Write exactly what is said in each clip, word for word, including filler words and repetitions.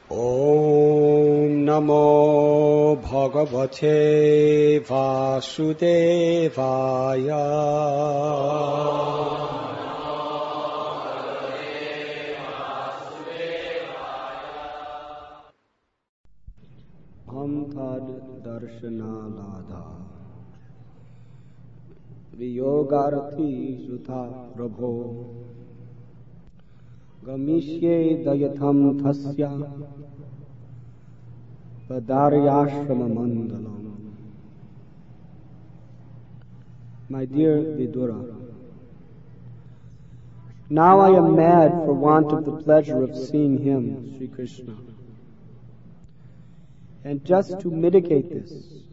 ॐ नमो भगवते वासुदेवाय। हम थद दर्शनालाधा वियोगार्थी सुता प्रभो गमिष्ये दयथम थस्या पदार्याश्रम mandalam. My dear Vidura, now I am mad for want of the pleasure of seeing him, Sri Krishna. And just to mitigate this,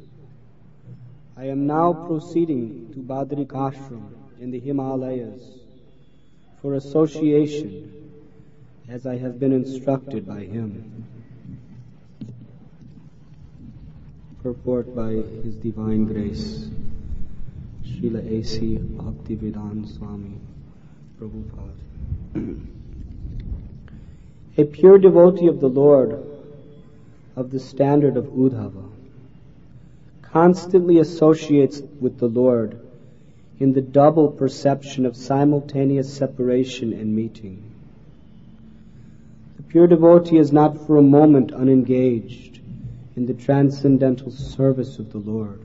I am now proceeding to Badrik Ashram in the Himalayas for association as I have been instructed by him. Purport by His Divine Grace, Srila A C Bhaktivedanta Swami Prabhupada. A pure devotee of the Lord, of the standard of Uddhava, constantly associates with the Lord in the double perception of simultaneous separation and meeting. The pure devotee is not for a moment unengaged in the transcendental service of the Lord.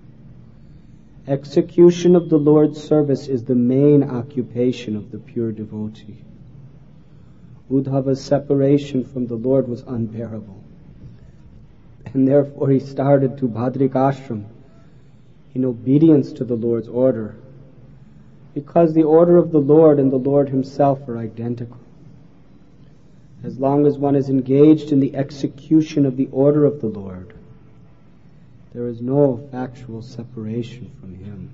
Execution of the Lord's service is the main occupation of the pure devotee. Uddhava's separation from the Lord was unbearable, and therefore he started to Badrik Ashram in obedience to the Lord's order, because the order of the Lord and the Lord himself are identical. As long as one is engaged in the execution of the order of the Lord, there is no factual separation from him.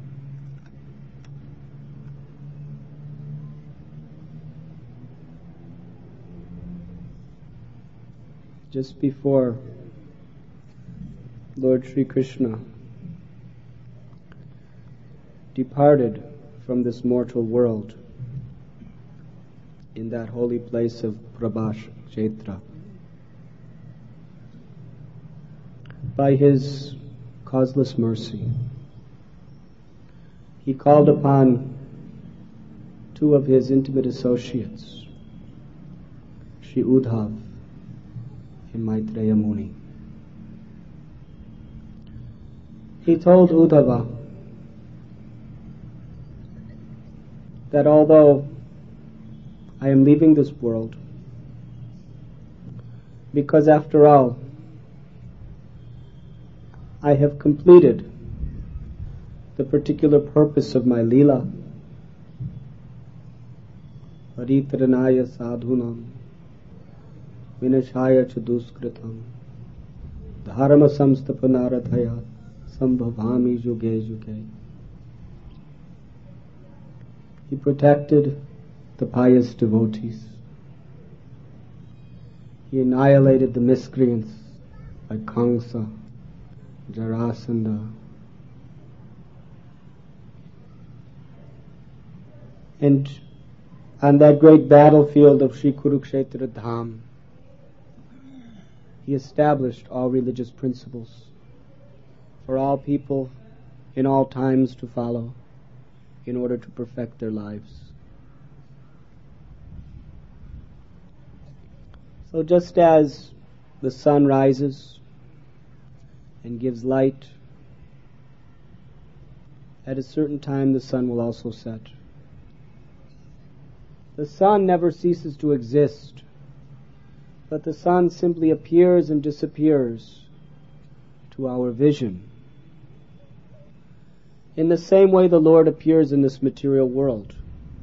Just before Lord Sri Krishna departed from this mortal world in that holy place of Prabhash Kshetra, by his causeless mercy, he called upon two of his intimate associates, Sri Uddhav and Maitreya Muni. He told Uddhava that although I am leaving this world, because after all, I have completed the particular purpose of my Leela, Paritranaya sadhunam, vinashaya chaduskritam, dharma samstapanaradhaya, sambhavami yuge yuge. He protected the pious devotees. He annihilated the miscreants like Kamsa, Jarasandha, and on that great battlefield of Sri Kurukshetra Dham, he established all religious principles for all people in all times to follow in order to perfect their lives. So just as the sun rises and gives light, at a certain time the sun will also set. The sun never ceases to exist, but the sun simply appears and disappears to our vision. In the same way the Lord appears in this material world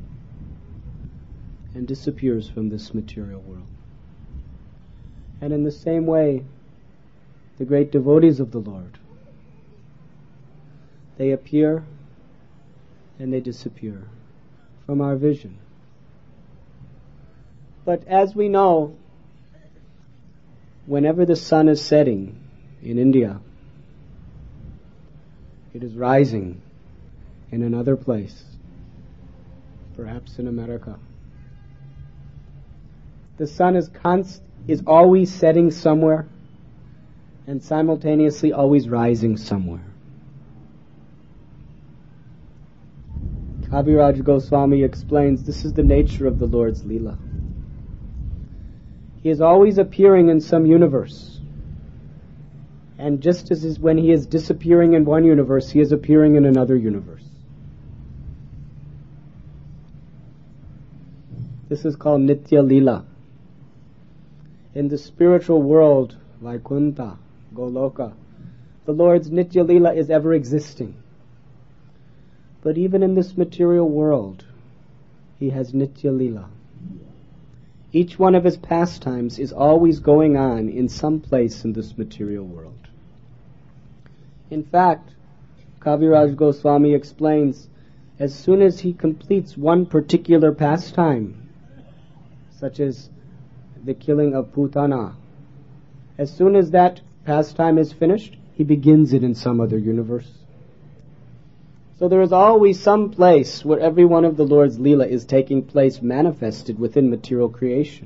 and disappears from this material world. And in the same way, the great devotees of the Lord, they appear and they disappear from our vision. But as we know, whenever the sun is setting in India, it is rising in another place, perhaps in America. The sun is const- is always setting somewhere and simultaneously always rising somewhere. Kaviraj Goswami explains this is the nature of the Lord's Leela. He is always appearing in some universe. And just as is when he is disappearing in one universe, he is appearing in another universe. This is called Nitya Leela. In the spiritual world, Vaikunta, Goloka, the Lord's Nitya Leela is ever existing. But even in this material world, he has Nitya Leela. Each one of his pastimes is always going on in some place in this material world. In fact, Kaviraj Goswami explains, as soon as he completes one particular pastime, such as the killing of Putana, as soon as that pastime is finished, he begins it in some other universe. So there is always some place where every one of the Lord's Leela is taking place manifested within material creation.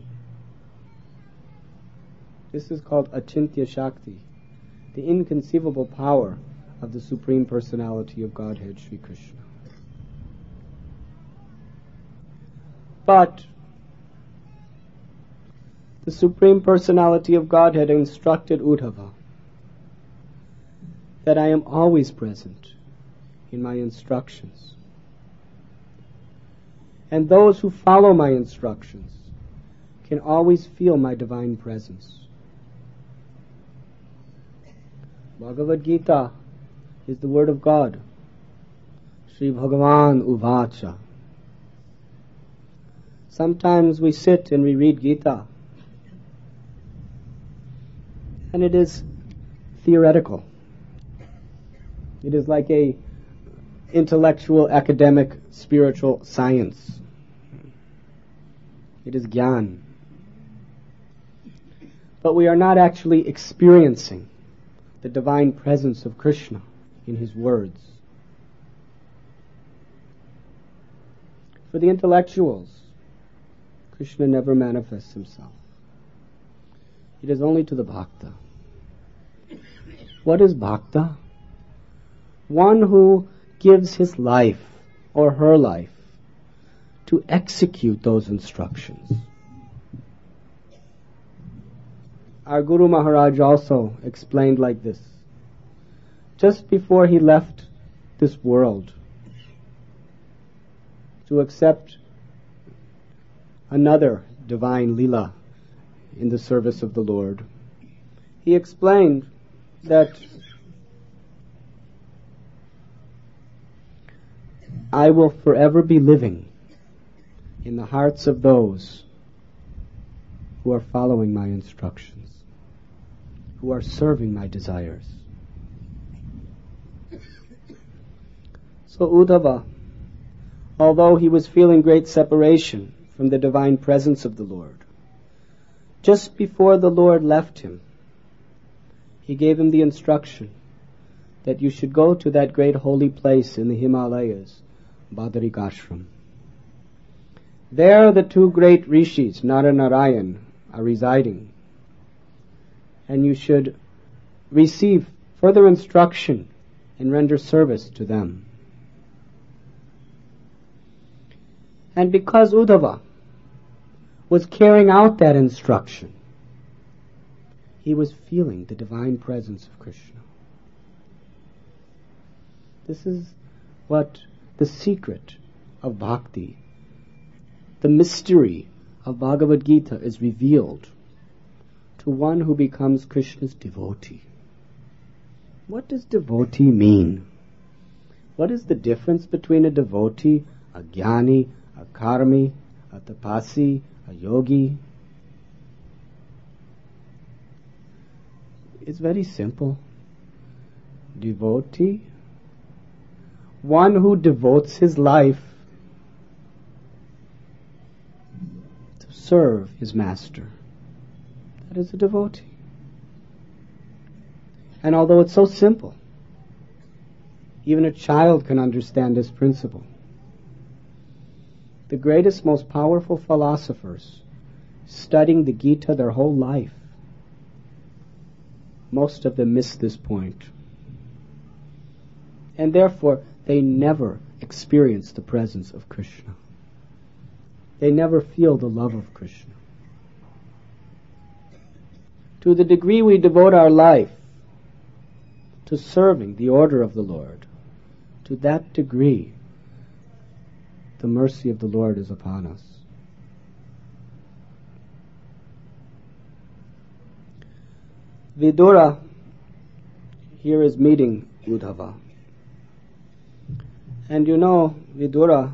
This is called Achintya Shakti, the inconceivable power of the Supreme Personality of Godhead, Sri Krishna. But the Supreme Personality of Godhead instructed Uddhava that I am always present in my instructions. And those who follow my instructions can always feel my divine presence. Bhagavad Gita is the word of God. Sri Bhagavan Uvacha. Sometimes we sit and we read Gita, and it is theoretical. It is like a intellectual, academic, spiritual science. It is Gyan. But we are not actually experiencing the divine presence of Krishna in his words. For the intellectuals, Krishna never manifests himself. It is only to the bhakta. What is bhakta? One who gives his life or her life to execute those instructions. Our Guru Maharaj also explained like this. Just before he left this world to accept another divine Leela in the service of the Lord, he explained that I will forever be living in the hearts of those who are following my instructions, who are serving my desires. So Uddhava, although he was feeling great separation from the divine presence of the Lord, just before the Lord left him, he gave him the instruction that you should go to that great holy place in the Himalayas, Badarikashram. There the two great rishis, Nara Narayan, are residing, and you should receive further instruction and render service to them. And because Uddhava was carrying out that instruction, he was feeling the divine presence of Krishna. This is what the secret of bhakti, the mystery of Bhagavad Gita is revealed to one who becomes Krishna's devotee. What does devotee mean? What is the difference between a devotee, a jnani, a karmi, a tapasi, a yogi? It's very simple. Devotee, one who devotes his life to serve his master. That is a devotee. And although it's so simple, even a child can understand this principle. The greatest, most powerful philosophers studying the Gita their whole life. Most of them miss this point. And therefore, they never experience the presence of Krishna. They never feel the love of Krishna. To the degree we devote our life to serving the order of the Lord, to that degree, the mercy of the Lord is upon us. Vidura here is meeting Uddhava. And you know, Vidura,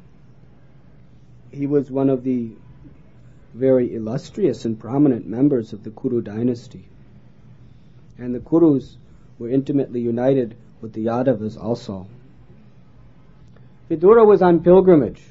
he was one of the very illustrious and prominent members of the Kuru dynasty. And the Kurus were intimately united with the Yadavas also. Vidura was on pilgrimage.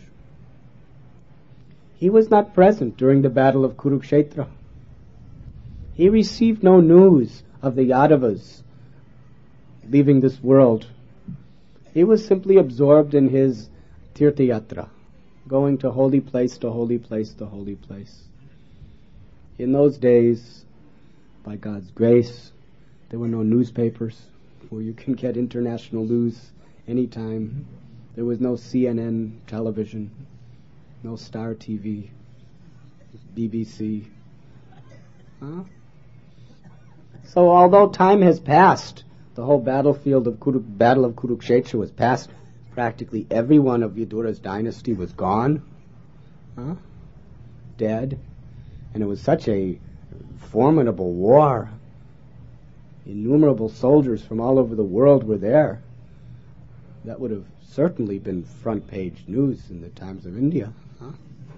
He was not present during the battle of Kurukshetra. He received no news of the Yadavas leaving this world. He was simply absorbed in his Tirtha Yatra, going to holy place to holy place to holy place. In those days, by God's grace, there were no newspapers where you can get international news anytime. There was no C N N television, no Star T V, B B C. Huh? So although time has passed, the whole battlefield of Kuru, Battle of Kurukshetra was past, practically every one of Vidura's dynasty was gone, huh? Dead, and it was such a formidable war. Innumerable soldiers from all over the world were there. That would have certainly been front page news in the Times of India. Huh?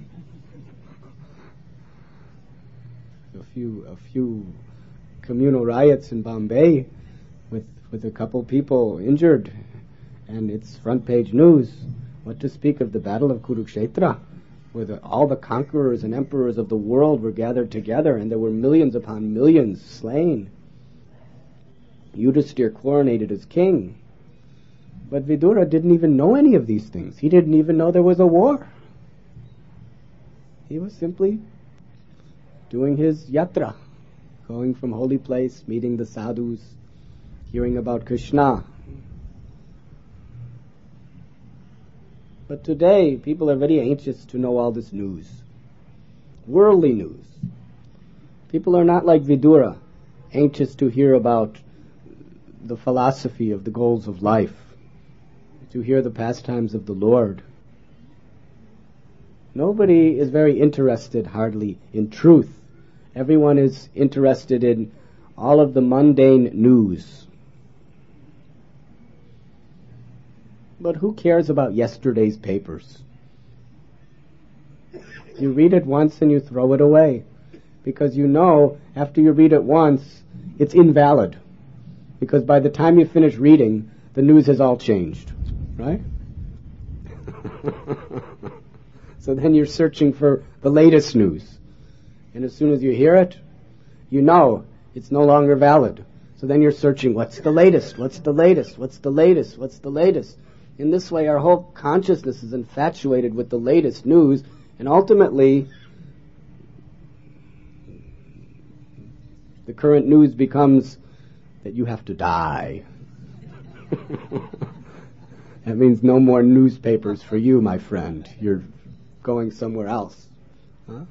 A few, a few communal riots in Bombay with with a couple people injured, and it's front page news. What to speak of the Battle of Kurukshetra, where the, all the conquerors and emperors of the world were gathered together, and there were millions upon millions slain. Yudhisthira coronated as king. But Vidura didn't even know any of these things. He didn't even know there was a war. He was simply doing his yatra, going from holy place, meeting the sadhus, hearing about Krishna. But today, people are very anxious to know all this news. Worldly news. People are not like Vidura, anxious to hear about the philosophy of the goals of life, to hear the pastimes of the Lord. Nobody is very interested, hardly, in truth. Everyone is interested in all of the mundane news. But who cares about yesterday's papers? You read it once and you throw it away, because you know after you read it once, it's invalid. Because by the time you finish reading, the news has all changed, right? So then you're searching for the latest news. And as soon as you hear it, you know it's no longer valid. So then you're searching, what's the latest? What's the latest? What's the latest? What's the latest? In this way, our whole consciousness is infatuated with the latest news, and ultimately, the current news becomes that you have to die. That means no more newspapers for you, my friend. You're going somewhere else. Huh?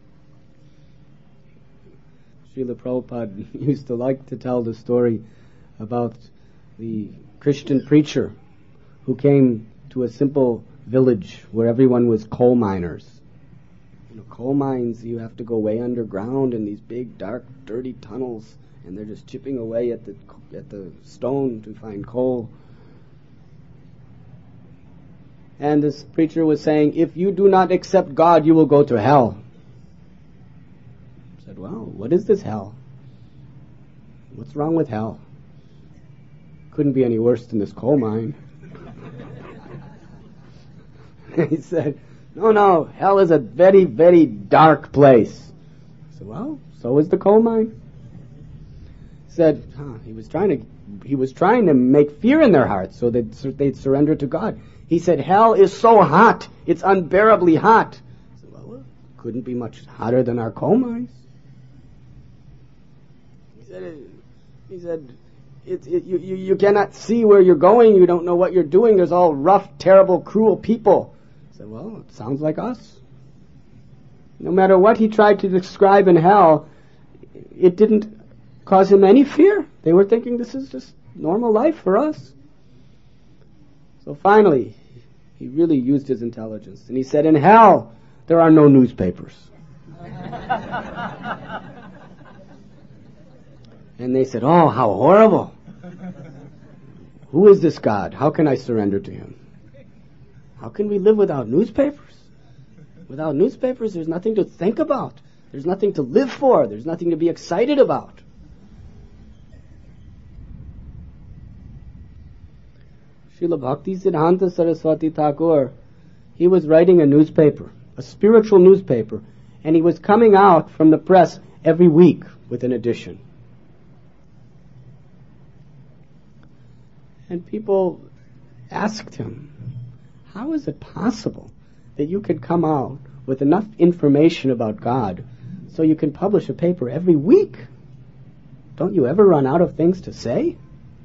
Srila Prabhupada used to like to tell the story about the Christian preacher who came to a simple village where everyone was coal miners. You know, coal mines, you have to go way underground in these big, dark, dirty tunnels, and they're just chipping away at the at the stone to find coal. And this preacher was saying, if you do not accept God, you will go to hell. I said, well, what is this hell? What's wrong with hell? Couldn't be any worse than this coal mine. He said, no, no, hell is a very, very dark place. I said, well, so is the coal mine. He said, huh, he was trying to, he was trying to make fear in their hearts so that they'd surrender to God. He said, hell is so hot, it's unbearably hot. I said, well, couldn't be much hotter than our coal mines. He said, he said it, it, you, you, you cannot see where you're going. You don't know what you're doing. There's all rough, terrible, cruel people. I said, well, it sounds like us. No matter what he tried to describe in hell, it didn't cause him any fear. They were thinking this is just normal life for us. So finally, he really used his intelligence. And he said, in hell, there are no newspapers. And they said, oh, how horrible. Who is this God? How can I surrender to him? How can we live without newspapers? Without newspapers, there's nothing to think about. There's nothing to live for. There's nothing to be excited about. Srila Bhaktisiddhanta Saraswati Thakur, he was writing a newspaper, a spiritual newspaper, and he was coming out from the press every week with an edition. And people asked him, how is it possible that you could come out with enough information about God so you can publish a paper every week? Don't you ever run out of things to say?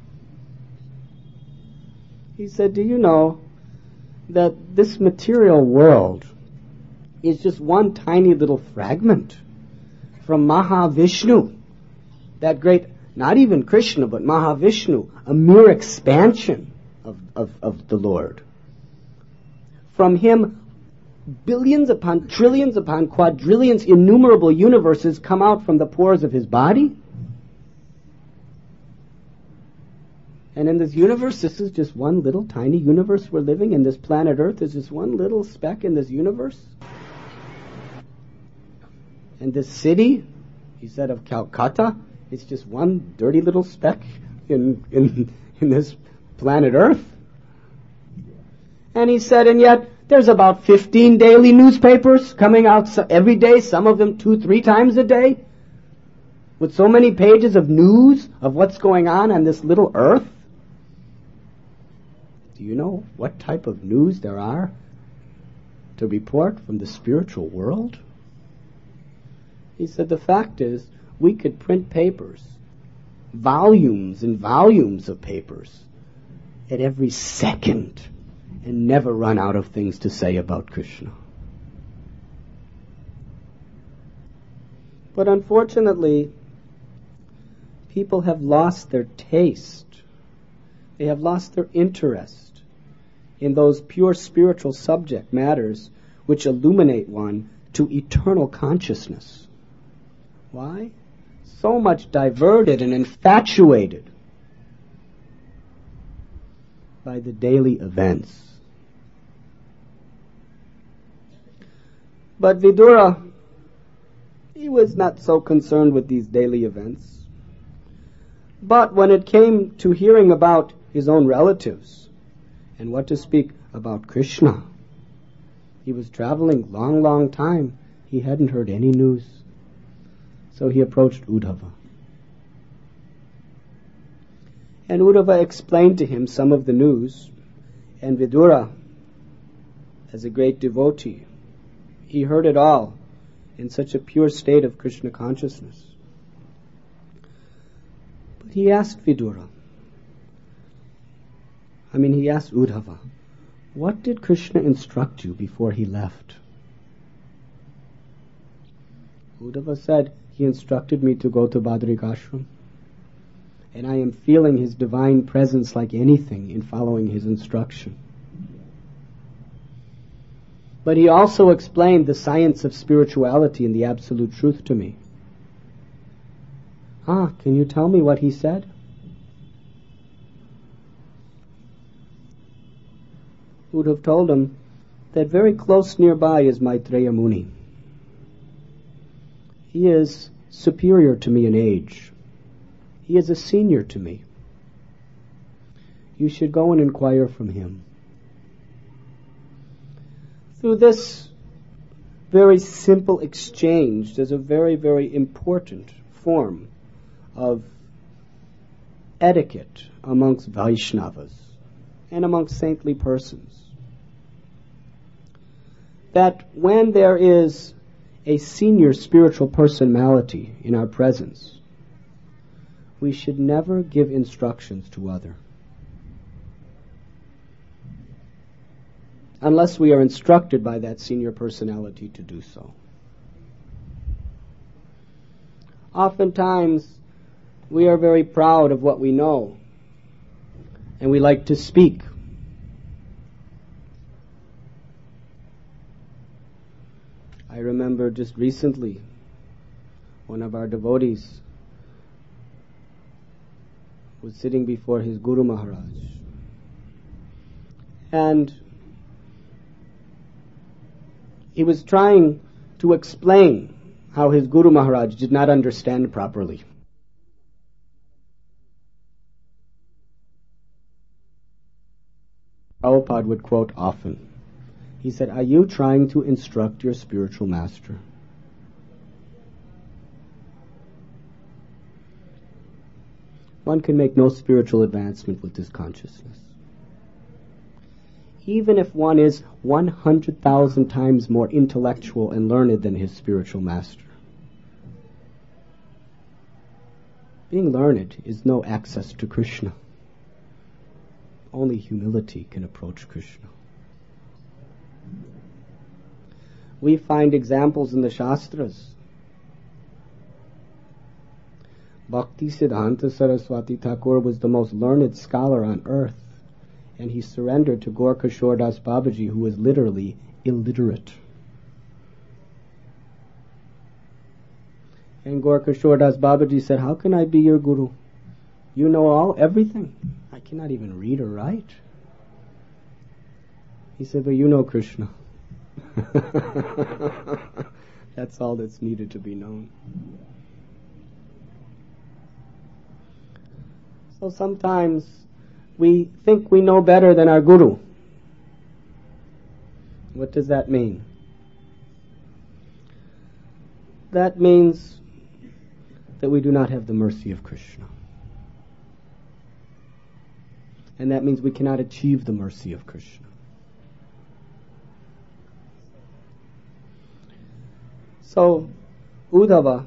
He said, do you know that this material world is just one tiny little fragment from Mahavishnu, that great, not even Krishna, but Mahavishnu, a mere expansion of, of, of the Lord. From him, billions upon trillions upon quadrillions, innumerable universes come out from the pores of his body. And in this universe, this is just one little tiny universe we're living in. This planet Earth is just one little speck in this universe. And this city, he said, of Calcutta, it's just one dirty little speck in, in, in this planet Earth. And he said, and yet there's about fifteen daily newspapers coming out every day, some of them two, three times a day, with so many pages of news of what's going on on this little Earth. Do you know what type of news there are to report from the spiritual world? He said, the fact is, we could print papers, volumes and volumes of papers, at every second, and never run out of things to say about Krishna. But unfortunately, people have lost their taste. They have lost their interest in those pure spiritual subject matters which illuminate one to eternal consciousness. Why? So much diverted and infatuated by the daily events. But Vidura, he was not so concerned with these daily events. But when it came to hearing about his own relatives, and what to speak about Krishna, he was traveling long, long time. He hadn't heard any news. So he approached Uddhava. And Uddhava explained to him some of the news. And Vidura, as a great devotee, he heard it all in such a pure state of Krishna consciousness. But he asked Vidura, I mean he asked Uddhava, what did Krishna instruct you before he left? Uddhava said, he instructed me to go to Badrikashram, and I am feeling his divine presence like anything in following his instruction. But he also explained the science of spirituality and the absolute truth to me. Ah, can you tell me what he said? Would have told him that very close nearby is Maitreya Muni. He is superior to me in age. He is a senior to me. You should go and inquire from him. Through this very simple exchange, there's a very, very important form of etiquette amongst Vaishnavas and amongst saintly persons. That when there is a senior spiritual personality in our presence, we should never give instructions to others, unless we are instructed by that senior personality to do so. Oftentimes, we are very proud of what we know, and we like to speak. I remember just recently, one of our devotees was sitting before his Guru Maharaj, and he was trying to explain how his Guru Maharaj did not understand properly. Prabhupada would quote often. He said, "Are you trying to instruct your spiritual master?" One can make no spiritual advancement with this consciousness. Even if one is one hundred thousand times more intellectual and learned than his spiritual master. Being learned is no access to Krishna. Only humility can approach Krishna. We find examples in the Shastras. Bhakti Siddhanta Saraswati Thakur was the most learned scholar on earth, and he surrendered to Gaur Kishore Das Babaji, who was literally illiterate. And Gaur Kishore Das Babaji said, "How can I be your guru? You know all, everything. I cannot even read or write." He said, "But you know Krishna." That's all that's needed to be known. So sometimes we think we know better than our guru. What does that mean? That means that we do not have the mercy of Krishna. And that means we cannot achieve the mercy of Krishna. So, Uddhava,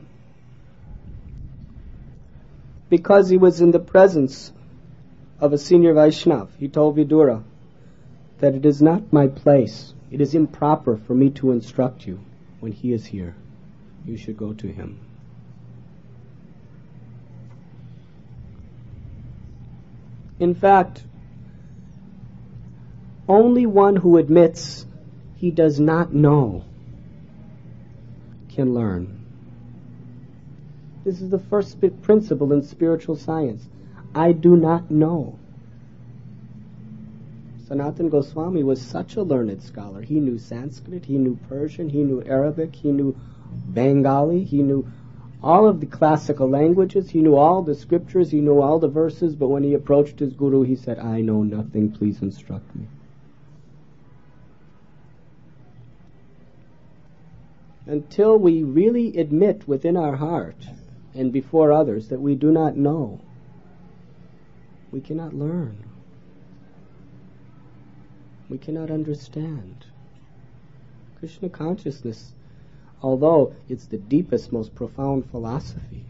because he was in the presence of a senior Vaishnav, he told Vidura that it is not my place, it is improper for me to instruct you when he is here. You should go to him. In fact, only one who admits he does not know can learn. This is the first principle in spiritual science. I do not know. Sanatana Goswami was such a learned scholar. He knew Sanskrit, he knew Persian, he knew Arabic, he knew Bengali, he knew all of the classical languages, he knew all the scriptures, he knew all the verses, but when he approached his guru, he said, "I know nothing, please instruct me." Until we really admit within our heart and before others that we do not know, we cannot learn. We cannot understand. Krishna consciousness, although it's the deepest, most profound philosophy,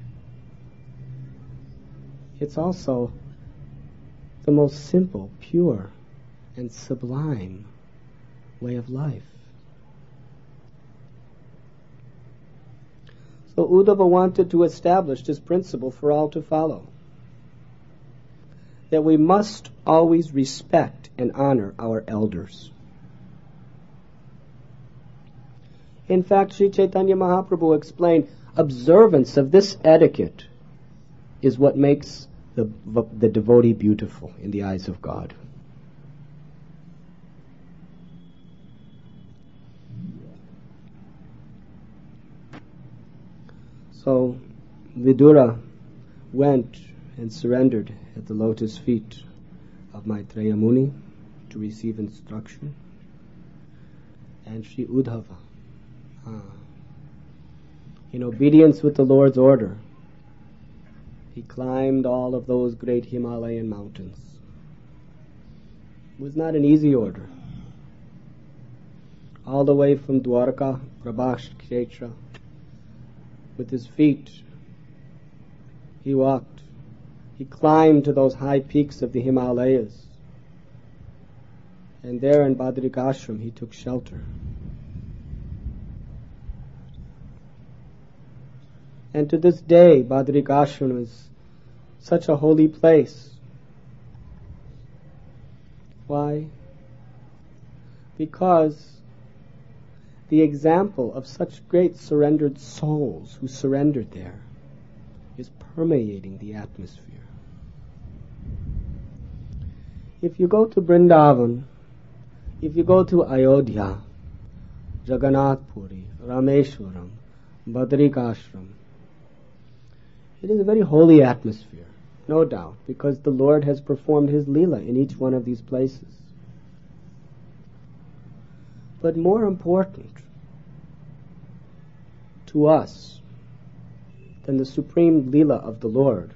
it's also the most simple, pure, and sublime way of life. So Uddhava wanted to establish this principle for all to follow, that we must always respect and honor our elders. In fact, Sri Chaitanya Mahaprabhu explained, observance of this etiquette is what makes the, the devotee beautiful in the eyes of God. So Vidura went and surrendered at the lotus feet of Maitreya Muni to receive instruction. And Sri Uddhava, ah, in obedience with the Lord's order, he climbed all of those great Himalayan mountains. It was not an easy order. All the way from Dwarka Prabhash Kshetra. With his feet, he walked. He climbed to those high peaks of the Himalayas. And there in Badrik Ashram, he took shelter. And to this day, Badrik Ashram is such a holy place. Why? Because the example of such great surrendered souls who surrendered there is permeating the atmosphere. If you go to Vrindavan, if you go to Ayodhya, Jagannath Puri, Rameshwaram, Badrik Ashram, it is a very holy atmosphere, no doubt, because the Lord has performed His Leela in each one of these places. But more important to us than the supreme Leela of the Lord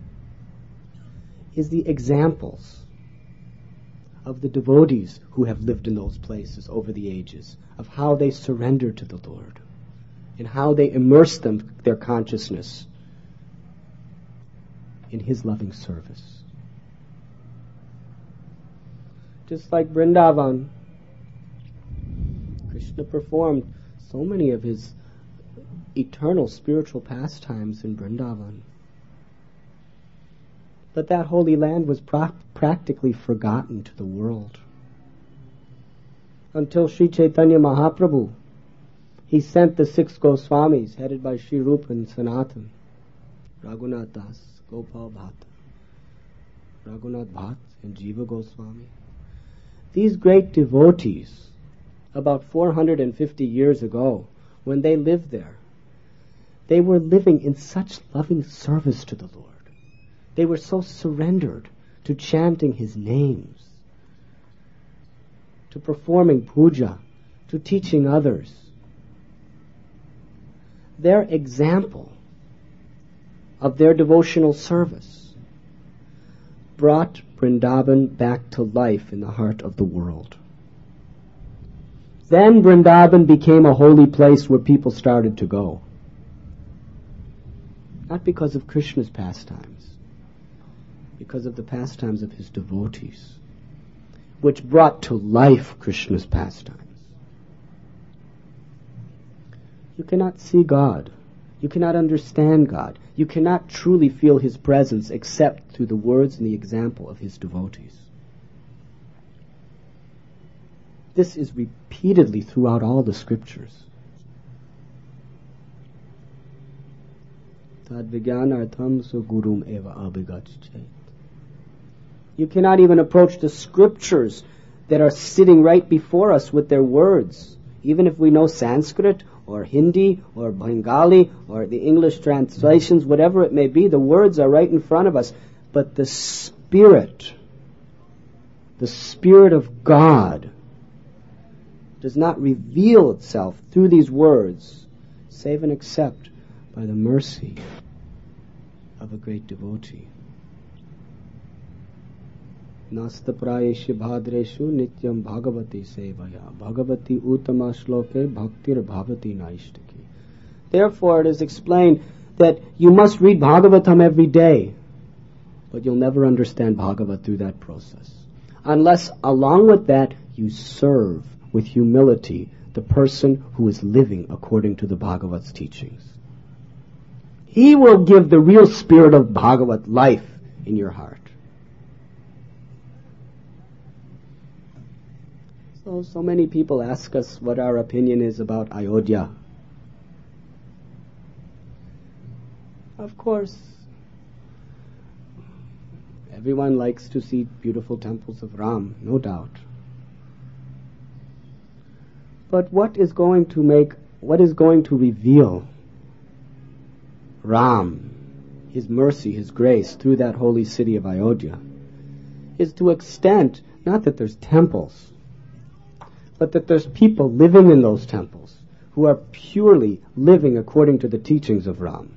is the examples of the devotees who have lived in those places over the ages, of how they surrendered to the Lord and how they immersed them, their consciousness in His loving service. Just like Vrindavan, Krishna performed so many of His eternal spiritual pastimes in Vrindavan. But that holy land was pra- practically forgotten to the world. Until Sri Chaitanya Mahaprabhu, he sent the six Goswamis, headed by Sri Rupa and Sanatan, Raghunath Das, Gopal Bhatt, Raghunath Bhatt, and Jiva Goswami. These great devotees, about four hundred fifty years ago, when they lived there, they were living in such loving service to the Lord. They were so surrendered to chanting His names, to performing puja, to teaching others. Their example of their devotional service brought Vrindavan back to life in the heart of the world. Then Vrindavan became a holy place where people started to go. Not because of Krishna's pastimes, because of the pastimes of His devotees, which brought to life Krishna's pastimes. You cannot see God. You cannot understand God. You cannot truly feel His presence except through the words and the example of His devotees. This is repeatedly throughout all the scriptures. Tad vijnanartham so gurum eva abhigacchate. You cannot even approach the scriptures that are sitting right before us with their words. Even if we know Sanskrit or Hindi or Bengali or the English translations, whatever it may be, the words are right in front of us. But the Spirit, the Spirit of God, does not reveal itself through these words, save and except by the mercy of a great devotee. Nasta prayeshu bhadreshu nityam bhagavati sevaya bhagavati uttama shloke bhaktir bhavati naishtaki. Therefore it is explained that you must read Bhagavatam every day, but you'll never understand Bhagavat through that process, unless along with that you serve with humility the person who is living according to the Bhagavat's teachings. He will give the real spirit of Bhagavat life in your heart. So, so many people ask us what our opinion is about Ayodhya. Of course, everyone likes to see beautiful temples of Ram, no doubt. But what is going to make, what is going to reveal Ram, His mercy, His grace through that holy city of Ayodhya is to extent, not that there's temples, but that there's people living in those temples who are purely living according to the teachings of Ram,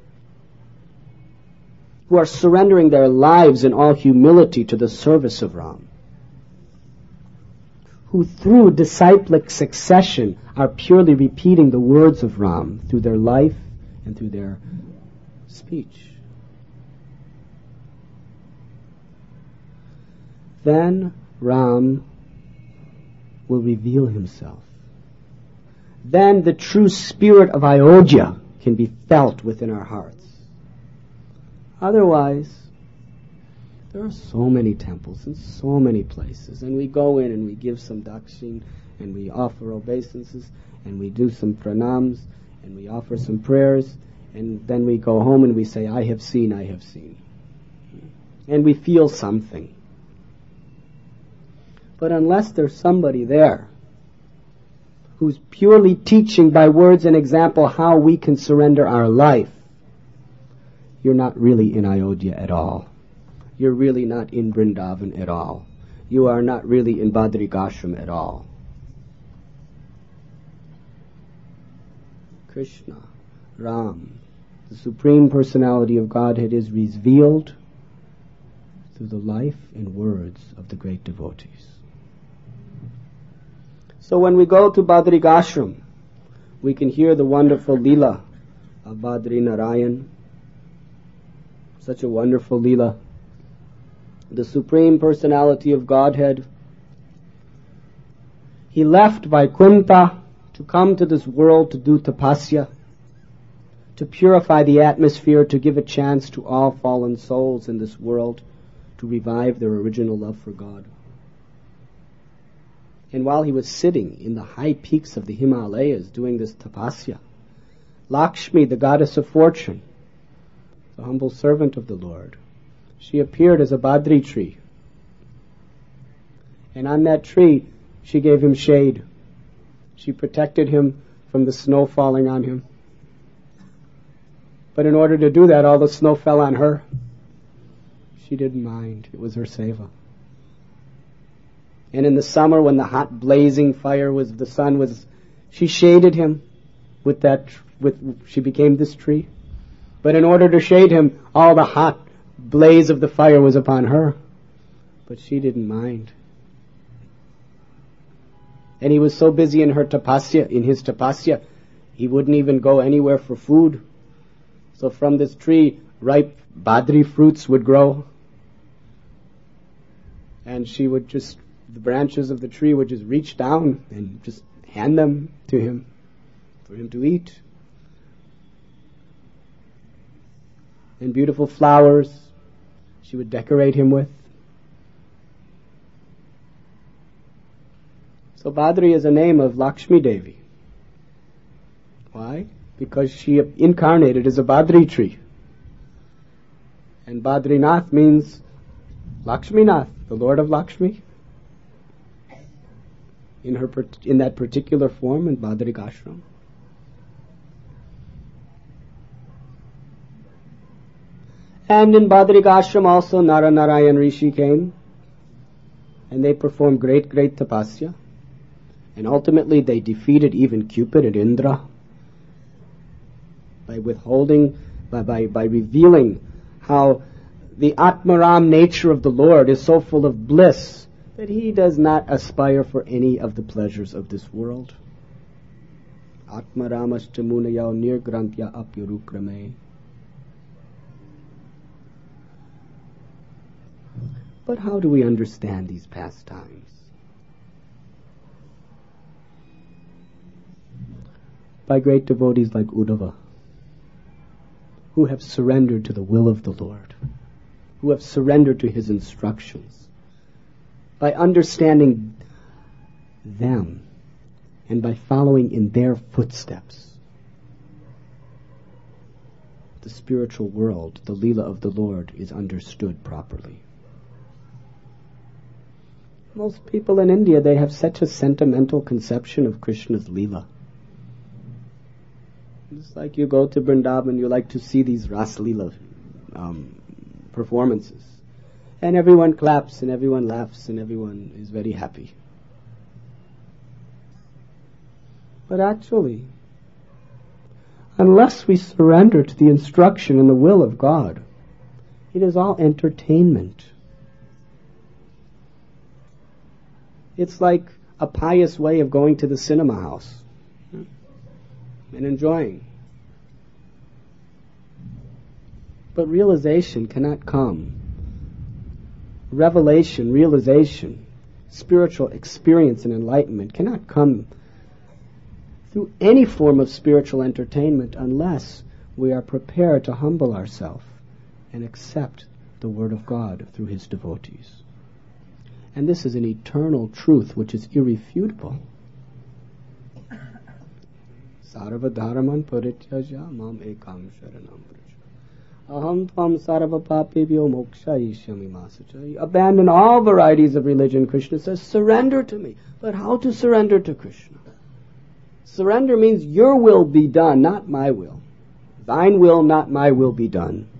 who are surrendering their lives in all humility to the service of Ram, who through disciplic succession are purely repeating the words of Ram through their life and through their speech. Then Ram will reveal himself. Then the true spirit of Ayodhya can be felt within our hearts. Otherwise, there are so many temples in so many places, and we go in and we give some dakshin, and we offer obeisances, and we do some pranams, and we offer some prayers, and then we go home and we say, I have seen, I have seen. And we feel something. But unless there's somebody there who's purely teaching by words and example how we can surrender our life, you're not really in Ayodhya at all. You're really not in Vrindavan at all. You are not really in Badrikashram at all. Krishna, Ram, the Supreme Personality of Godhead is revealed through the life and words of the great devotees. So when we go to Badrikashram, we can hear the wonderful Leela of Badri Narayan. Such a wonderful Leela. The Supreme Personality of Godhead. He left Vaikuntha to come to this world to do tapasya, to purify the atmosphere, to give a chance to all fallen souls in this world to revive their original love for God. And while he was sitting in the high peaks of the Himalayas doing this tapasya, Lakshmi, the goddess of fortune, the humble servant of the Lord, she appeared as a Badri tree. And on that tree, she gave him shade. She protected him from the snow falling on him. But in order to do that, all the snow fell on her. She didn't mind. It was her seva. And in the summer, when the hot blazing fire was, the sun was, she shaded him with that, with, she became this tree. But in order to shade him, all the hot blaze of the fire was upon her. But she didn't mind. And he was so busy in her tapasya, in his tapasya, he wouldn't even go anywhere for food. So from this tree, ripe badri fruits would grow. And she would just, the branches of the tree would just reach down and just hand them to him for him to eat. And beautiful flowers she would decorate him with. So Badri is a name of Lakshmi Devi. Why? Because she incarnated as a Badri tree. And Badrinath means Lakshminath, the Lord of Lakshmi. In her in that particular form in Badrikashram. And in Badrikashram also Nara Narayan Rishi came, and they performed great, great tapasya. And ultimately they defeated even Cupid and Indra by withholding, by, by, by revealing how the Atmaram nature of the Lord is so full of bliss that he does not aspire for any of the pleasures of this world. Atmaramaschamunaya nirgrantya apyarukrame. But how do we understand these pastimes? By great devotees like Uddhava, who have surrendered to the will of the Lord, who have surrendered to his instructions. By understanding them and by following in their footsteps, the spiritual world, the Leela of the Lord, is understood properly. Most people in India, they have such a sentimental conception of Krishna's Leela. It's like you go to Vrindavan, you like to see these Ras Leela um, performances. And everyone claps and everyone laughs and everyone is very happy. But actually, unless we surrender to the instruction and the will of God, it is all entertainment. It's like a pious way of going to the cinema house and enjoying. But realization cannot come. Revelation, realization, spiritual experience and enlightenment cannot come through any form of spiritual entertainment unless we are prepared to humble ourselves and accept the Word of God through His devotees. And this is an eternal truth which is irrefutable. Sarva dharman parityaja mam ekam sharanam vraja. Aham tvam sarva papebhyo mokshayishyami masacha. Abandon all varieties of religion, Krishna says. Surrender to me. But how to surrender to Krishna? Surrender means your will be done, not my will. Thine will, not my will be done.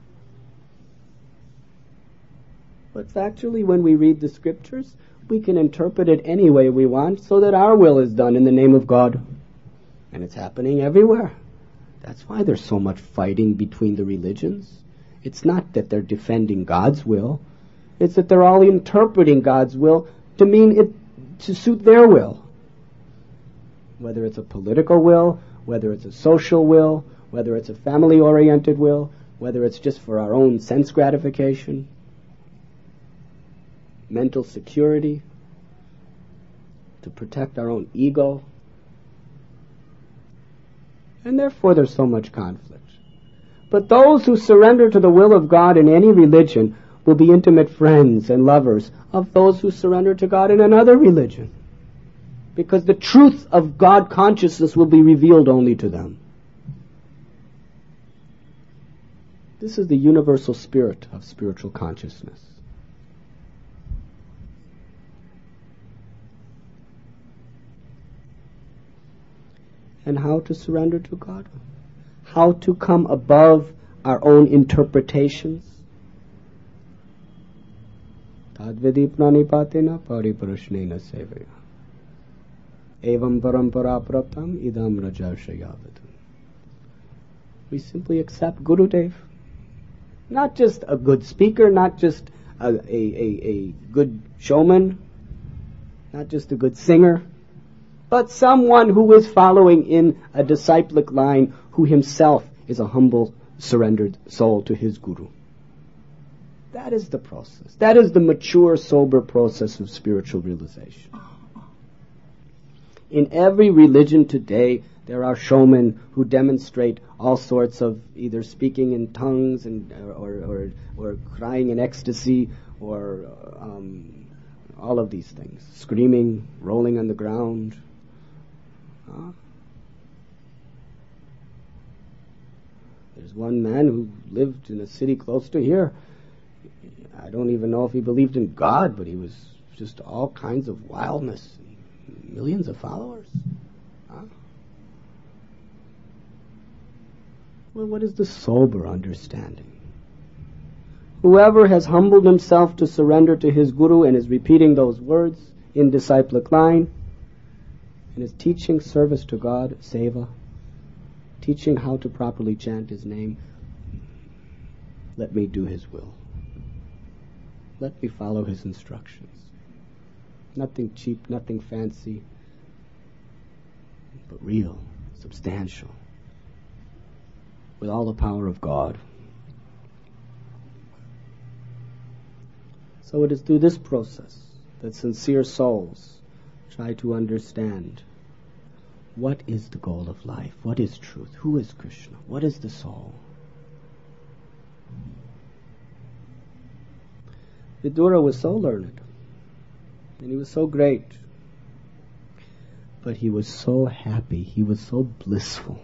But factually, when we read the scriptures, we can interpret it any way we want so that our will is done in the name of God. And it's happening everywhere. That's why there's so much fighting between the religions. It's not that they're defending God's will. It's that they're all interpreting God's will to mean it, to suit their will. Whether it's a political will, whether it's a social will, whether it's a family-oriented will, whether it's just for our own sense gratification, mental security, to protect our own ego. And therefore there's so much conflict. But those who surrender to the will of God in any religion will be intimate friends and lovers of those who surrender to God in another religion. Because the truth of God consciousness will be revealed only to them. This is the universal spirit of spiritual consciousness. And how to surrender to God? How to come above our own interpretations? Tadvidi pranipatena pariprashnena sevaya. Evam parampara praptam idam rajashayavatam. We simply accept Gurudev. Not just a good speaker, not just a, a, a, a good showman, not just a good singer, but someone who is following in a disciplic line, who himself is a humble, surrendered soul to his Guru. That is the process. That is the mature, sober process of spiritual realization. In every religion today, there are showmen who demonstrate all sorts of either speaking in tongues and or or, or crying in ecstasy or um, all of these things, screaming, rolling on the ground. Huh? There's one man who lived in a city close to here. I don't even know if he believed in God, but he was just all kinds of wildness. Millions of followers. Huh? Well, what is the sober understanding? Whoever has humbled himself to surrender to his Guru and is repeating those words in disciplic line and is teaching service to God, seva, teaching how to properly chant His name, let me do His will. Let me follow His instructions. Nothing cheap, nothing fancy, but real, substantial, with all the power of God. So it is through this process that sincere souls try to understand what is the goal of life, what is truth, who is Krishna, what is the soul. Vidura was so learned, and he was so great, but he was so happy, he was so blissful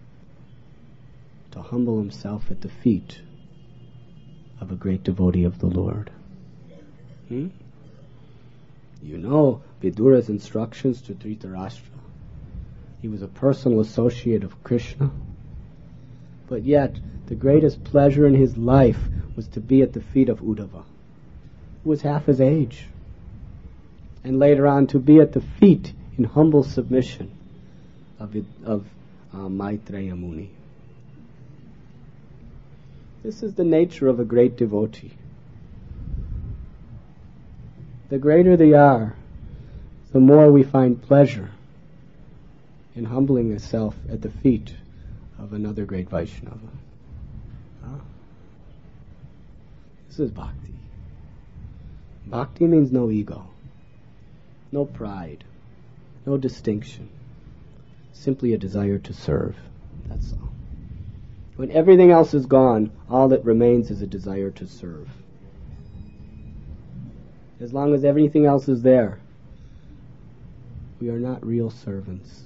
to humble himself at the feet of a great devotee of the Lord. Hmm? You know Vidura's instructions to Dhritarashtra. He was a personal associate of Krishna, but yet the greatest pleasure in his life was to be at the feet of Uddhava, who was half his age, and later on to be at the feet in humble submission of, of uh, Maitreya Muni. This is the nature of a great devotee. The greater they are, the more we find pleasure in humbling ourselves at the feet of another great Vaishnava. Huh? This is bhakti. Bhakti means no ego, no pride, no distinction, simply a desire to serve. That's all. When everything else is gone, all that remains is a desire to serve. As long as everything else is there, we are not real servants.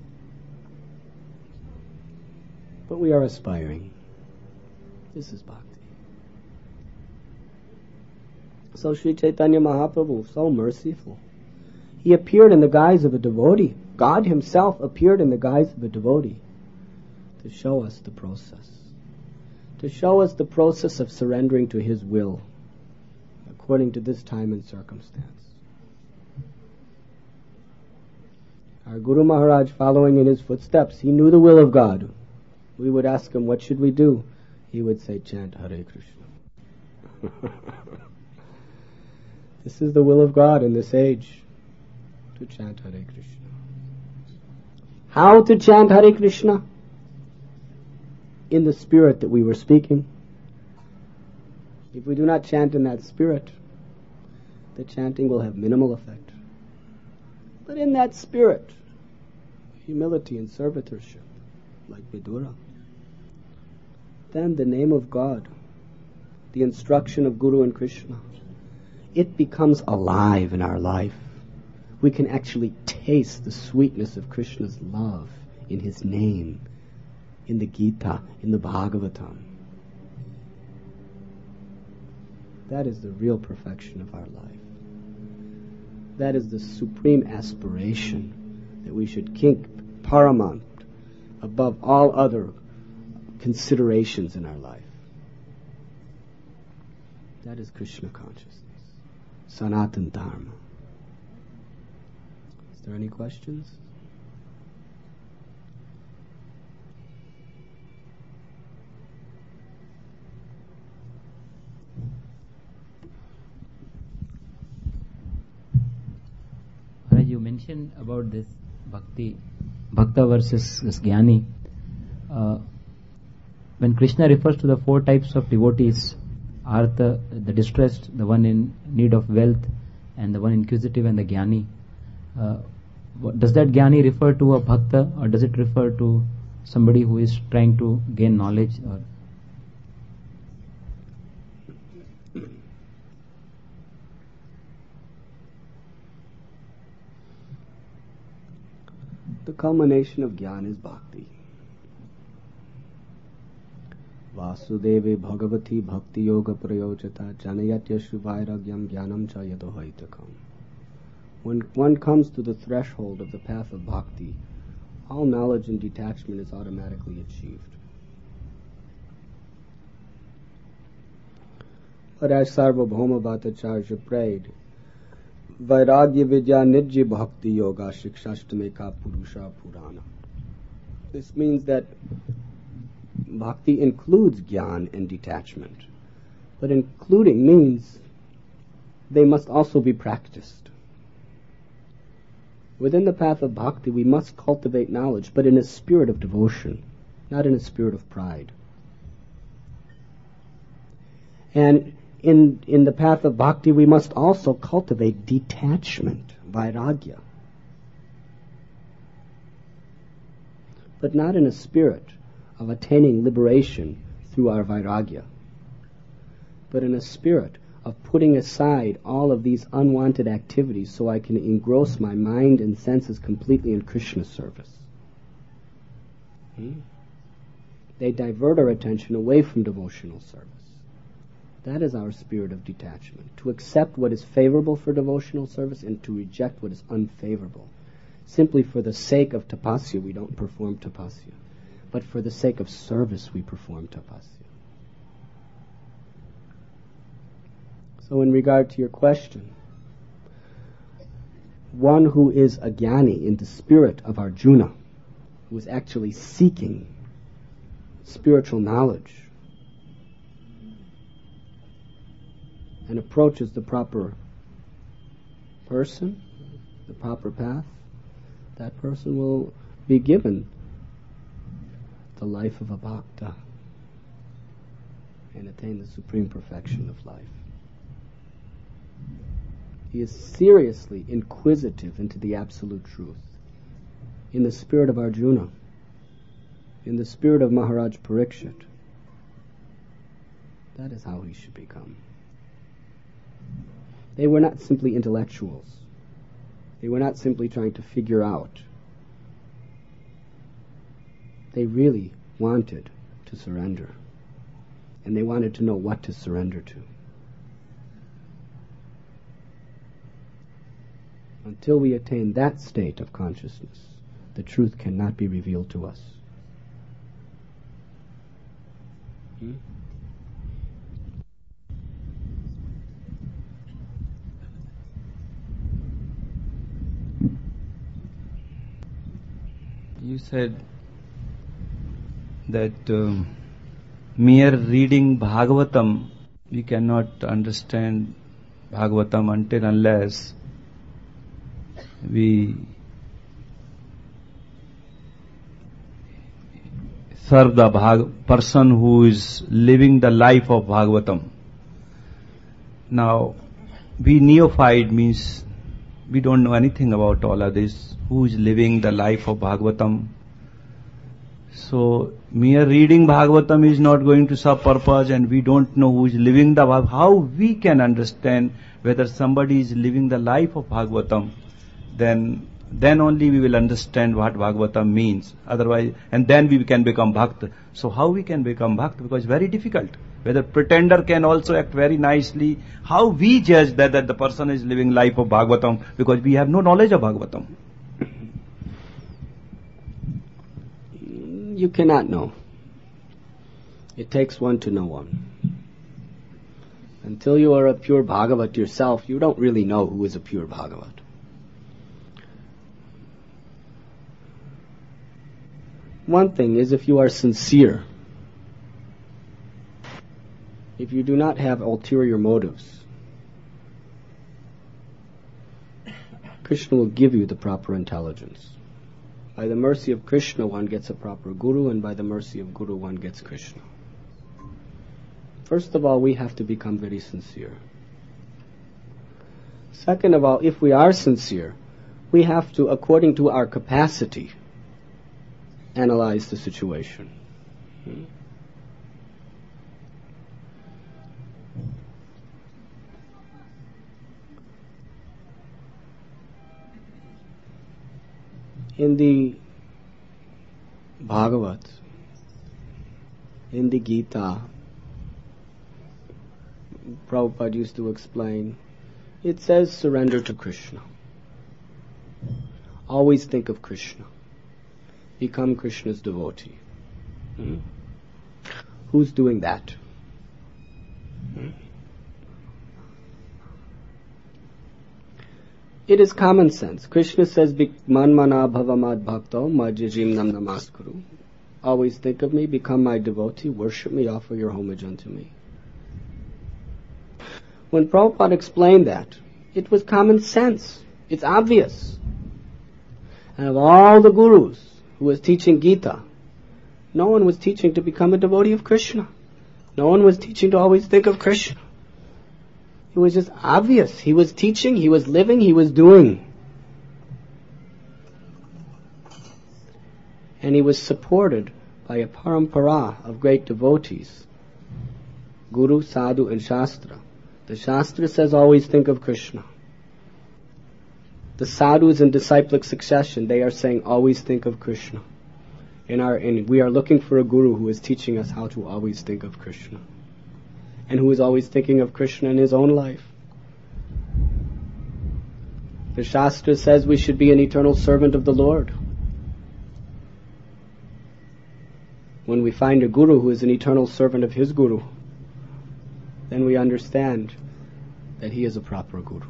But we are aspiring. This is bhakti. So Sri Chaitanya Mahaprabhu, so merciful. He appeared in the guise of a devotee. God himself appeared in the guise of a devotee to show us the process. To show us the process of surrendering to his will according to this time and circumstance. Our Guru Maharaj, following in his footsteps, he knew the will of God. We would ask him, what should we do? He would say, chant Hare Krishna. This is the will of God in this age, to chant Hare Krishna. How to chant Hare Krishna? In the spirit that we were speaking. If we do not chant in that spirit, the chanting will have minimal effect. But in that spirit, humility and servitorship, like Vidura, then the name of God, the instruction of Guru and Krishna, it becomes alive in our life. We can actually taste the sweetness of Krishna's love in his name, in the Gita, in the Bhagavatam. That is the real perfection of our life. That is the supreme aspiration that we should keep paramount above all other considerations in our life. That is Krishna consciousness, Sanatana Dharma. Is there any questions? You mentioned about this bhakti, bhakta versus jnani. Uh, when Krishna refers to the four types of devotees, artha, the distressed, the one in need of wealth, and the one inquisitive, and the jnani, uh, does that jnani refer to a bhakta, or does it refer to somebody who is trying to gain knowledge? Or the culmination of jnana is bhakti. Vasudeve bhagavati bhakti yoga prayojata janayat yashu vairagyam jnanam cha yadohaitakam. When one comes to the threshold of the path of bhakti, all knowledge and detachment is automatically achieved. But as Sarvabhauma Bhattacharya prayed, Vairagya Vidya Nijya Bhakti Yoga Shikshastameka Purusha Purana. This means that bhakti includes jnana and detachment. But including means they must also be practiced. Within the path of bhakti we must cultivate knowledge, but in a spirit of devotion, not in a spirit of pride. And In, in the path of bhakti, we must also cultivate detachment, vairagya. But not in a spirit of attaining liberation through our vairagya, but in a spirit of putting aside all of these unwanted activities so I can engross my mind and senses completely in Krishna service. Hmm? They divert our attention away from devotional service. That is our spirit of detachment, to accept what is favorable for devotional service and to reject what is unfavorable. Simply for the sake of tapasya, we don't perform tapasya, but for the sake of service, we perform tapasya. So in regard to your question, one who is a jnani in the spirit of Arjuna, who is actually seeking spiritual knowledge, and approaches the proper person, the proper path, that person will be given the life of a bhakta and attain the supreme perfection of life. He is seriously inquisitive into the absolute truth, in the spirit of Arjuna, in the spirit of Maharaj Parikshit. That is how he should become. They were not simply intellectuals. They were not simply trying to figure out. They really wanted to surrender. And they wanted to know what to surrender to. Until we attain that state of consciousness, the truth cannot be revealed to us. Hmm? You said that um, mere reading Bhagavatam, we cannot understand Bhagavatam until unless we serve the Bhag- person who is living the life of Bhagavatam. Now, we neophyte means we don't know anything about all of this. Who is living the life of Bhagavatam? So, mere reading Bhagavatam is not going to serve purpose, and we don't know who is living the Bhagavatam. How we can understand whether somebody is living the life of Bhagavatam? Then, then only we will understand what Bhagavatam means. Otherwise, and then we can become Bhakt. So how we can become Bhakt? Because it's very difficult. Whether pretender can also act very nicely. How we judge that, that the person is living life of Bhagavatam? Because we have no knowledge of Bhagavatam. You cannot know. It takes one to know one. Until you are a pure Bhagavat yourself, you don't really know who is a pure Bhagavat. One thing is, if you are sincere, if you do not have ulterior motives, Krishna will give you the proper intelligence. By the mercy of Krishna, one gets a proper guru, and by the mercy of guru, one gets Krishna. First of all, we have to become very sincere. Second of all, if we are sincere, we have to, according to our capacity, analyze the situation. Hmm? In the Bhagavat, in the Gita, Prabhupada used to explain, it says surrender to Krishna. Always think of Krishna. Become Krishna's devotee. Hmm? Who's doing that? Hmm? It is common sense. Krishna says, Man mana bhavamad bhakto majjim nam namaskuru. Always think of me, become my devotee, worship me, offer your homage unto me. When Prabhupada explained that, it was common sense. It's obvious. And of all the gurus who was teaching Gita, no one was teaching to become a devotee of Krishna. No one was teaching to always think of Krishna. It was just obvious. He was teaching, he was living, he was doing. And he was supported by a parampara of great devotees. Guru, Sadhu, and Shastra. The Shastra says always think of Krishna. The sadhus in disciplic succession, they are saying always think of Krishna. In our, in, we are looking for a guru who is teaching us how to always think of Krishna. And who is always thinking of Krishna in his own life. The Shastra says we should be an eternal servant of the Lord. When we find a guru who is an eternal servant of his guru, then we understand that he is a proper guru.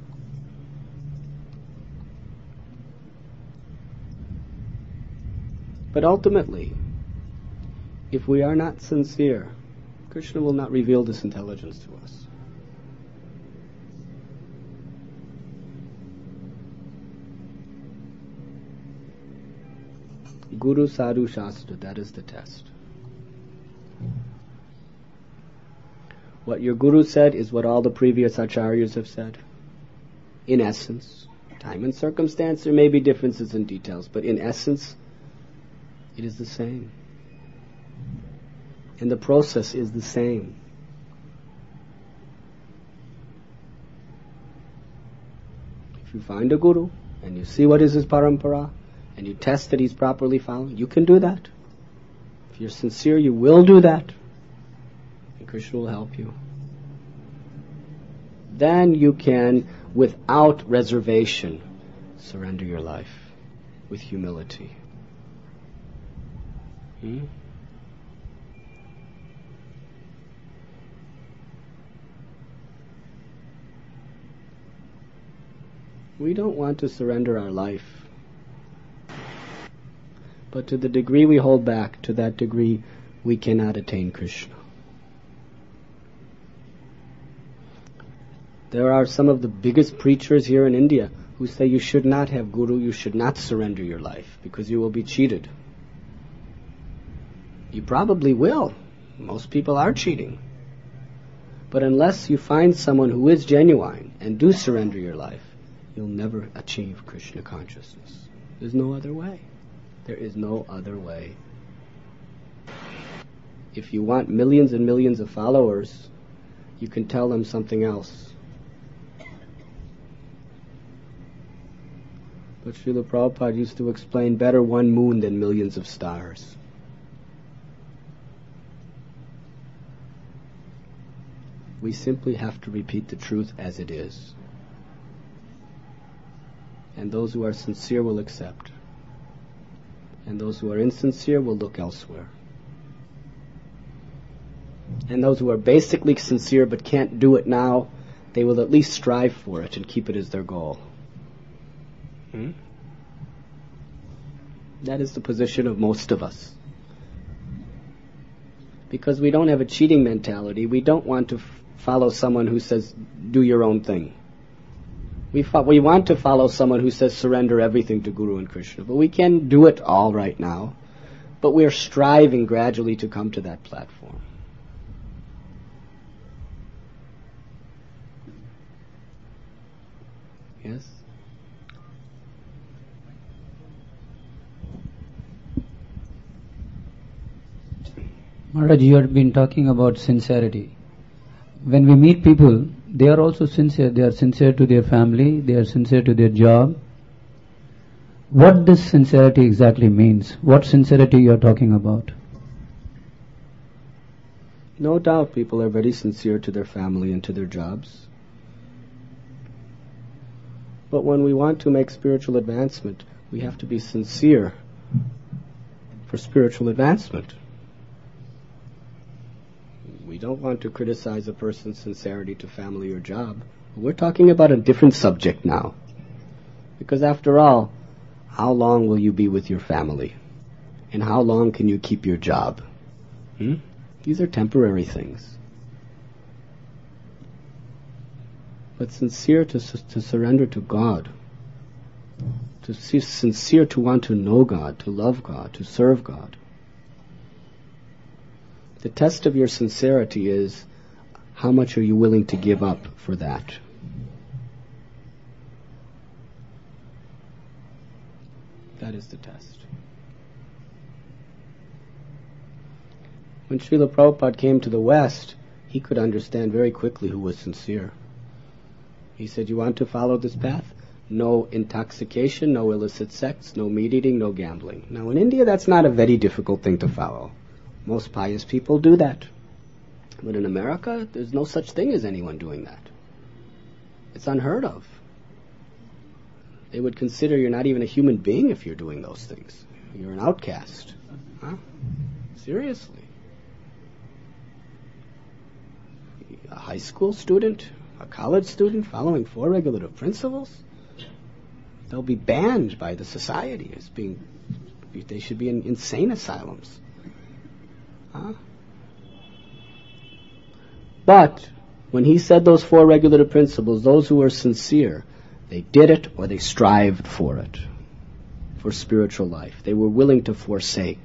But ultimately, if we are not sincere, Krishna will not reveal this intelligence to us. Guru, Sadhu, Shastra, that is the test. What your Guru said is what all the previous Acharyas have said. In essence, time and circumstance, there may be differences in details, but in essence, it is the same. And the process is the same. If you find a Guru, and you see what is his parampara, and you test that he's properly following, you can do that. If you're sincere, you will do that. And Krishna will help you. Then you can, without reservation, surrender your life with humility. Hmm? We don't want to surrender our life. But to the degree we hold back, to that degree we cannot attain Krishna. There are some of the biggest preachers here in India who say you should not have Guru, you should not surrender your life because you will be cheated. You probably will. Most people are cheating. But unless you find someone who is genuine and do surrender your life, you'll never achieve Krishna consciousness. There's no other way. There is no other way. If you want millions and millions of followers, you can tell them something else. But Srila Prabhupada used to explain, better one moon than millions of stars. We simply have to repeat the truth as it is. And those who are sincere will accept. And those who are insincere will look elsewhere. And those who are basically sincere but can't do it now, they will at least strive for it and keep it as their goal. Hmm? That is the position of most of us. Because we don't have a cheating mentality, we don't want to f- follow someone who says, do your own thing. We fo- we want to follow someone who says, surrender everything to Guru and Krishna. But we can do it all right now. But we are striving gradually to come to that platform. Yes? Maharaj, you have been talking about sincerity. When we meet people, they are also sincere. They are sincere to their family. They are sincere to their job. What this sincerity exactly means? What sincerity you are talking about? No doubt people are very sincere to their family and to their jobs. But when we want to make spiritual advancement, we have to be sincere for spiritual advancement. We don't want to criticize a person's sincerity to family or job. We're talking about a different subject now. Because after all, how long will you be with your family? And how long can you keep your job? Hmm? These are temporary things. But sincere to, to surrender to God, to see, sincere to want to know God, to love God, to serve God. The test of your sincerity is, how much are you willing to give up for that? That is the test. When Srila Prabhupada came to the West, he could understand very quickly who was sincere. He said, you want to follow this path? No intoxication, no illicit sex, no meat eating, no gambling. Now in India, that's not a very difficult thing to follow. Most pious people do that. But in America, there's no such thing as anyone doing that. It's unheard of. They would consider you're not even a human being if you're doing those things. You're an outcast. Huh? Seriously. A high school student, a college student following four regulative principles, they'll be banned by the society as being, they should be in insane asylums. Huh? But when he said those four regulative principles, those who were sincere, they did it or they strived for it. for spiritual life. They were willing to forsake.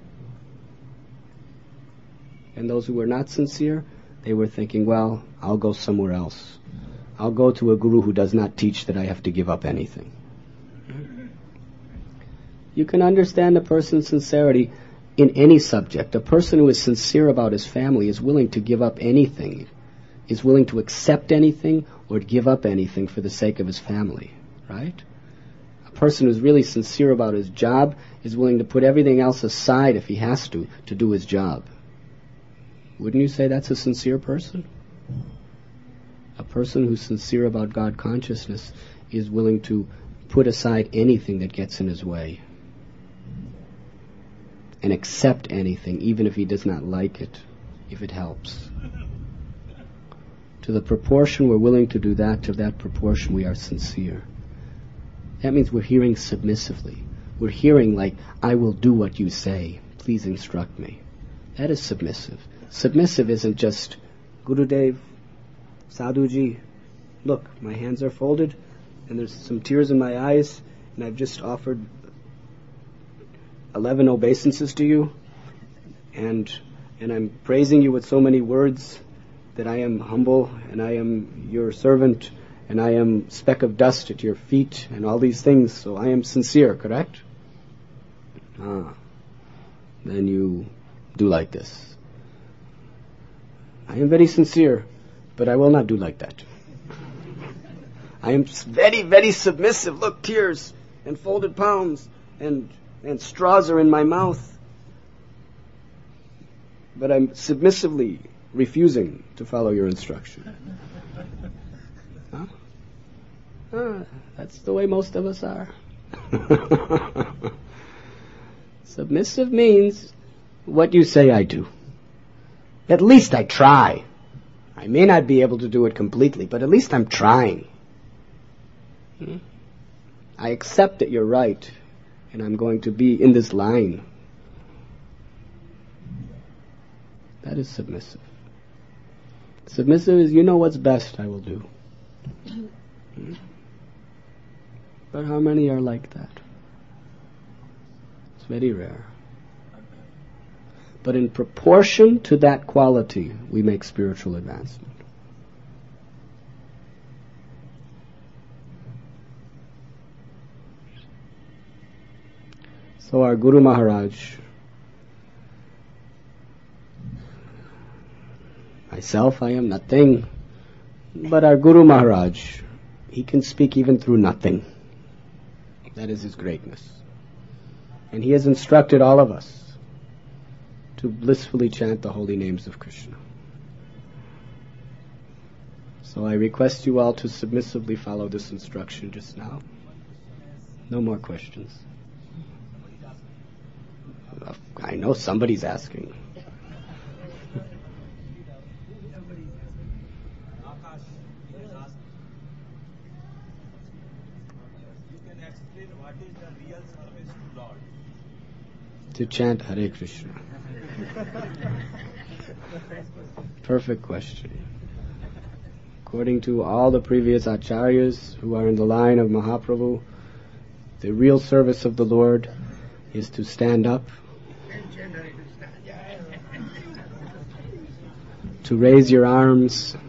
And those who were not sincere, they were thinking, well, I'll go somewhere else. I'll go to a guru who does not teach that I have to give up anything. You can understand a person's sincerity in any subject. A person who is sincere about his family is willing to give up anything, is willing to accept anything or to give up anything for the sake of his family, right? A person who's really sincere about his job is willing to put everything else aside if he has to, to do his job. Wouldn't you say that's a sincere person? A person who's sincere about God consciousness is willing to put aside anything that gets in his way and accept anything, even if he does not like it, if it helps. To the proportion we're willing to do that, to that proportion we are sincere. That means we're hearing submissively. We're hearing like, I will do what you say. Please instruct me. That is submissive. Submissive isn't just, Gurudev, Sadhuji, look, my hands are folded and there's some tears in my eyes and I've just offered eleven obeisances to you and and I'm praising you with so many words that I am humble and I am your servant and I am speck of dust at your feet and all these things, so I am sincere, correct? Ah, then you do like this. I am very sincere, but I will not do like that. I am very, very submissive. Look, tears and folded palms and, and straws are in my mouth. But I'm submissively refusing to follow your instruction. Huh? Ah, that's the way most of us are. Submissive means what you say I do. At least I try. I may not be able to do it completely, but at least I'm trying. Hmm? I accept that you're right, and I'm going to be in this line. That is submissive. Submissive is, you know what's best, I will do. Hmm? But how many are like that? It's very rare. But in proportion to that quality, we make spiritual advancement. So our Guru Maharaj, myself, I am nothing, but our Guru Maharaj, he can speak even through nothing. That is his greatness. And he has instructed all of us to blissfully chant the holy names of Krishna. So I request you all to submissively follow this instruction just now. No more questions. I know somebody's asking. To chant Hare Krishna. Perfect question. According to all the previous acharyas who are in the line of Mahaprabhu, the real service of the Lord is to stand up, to raise your arms,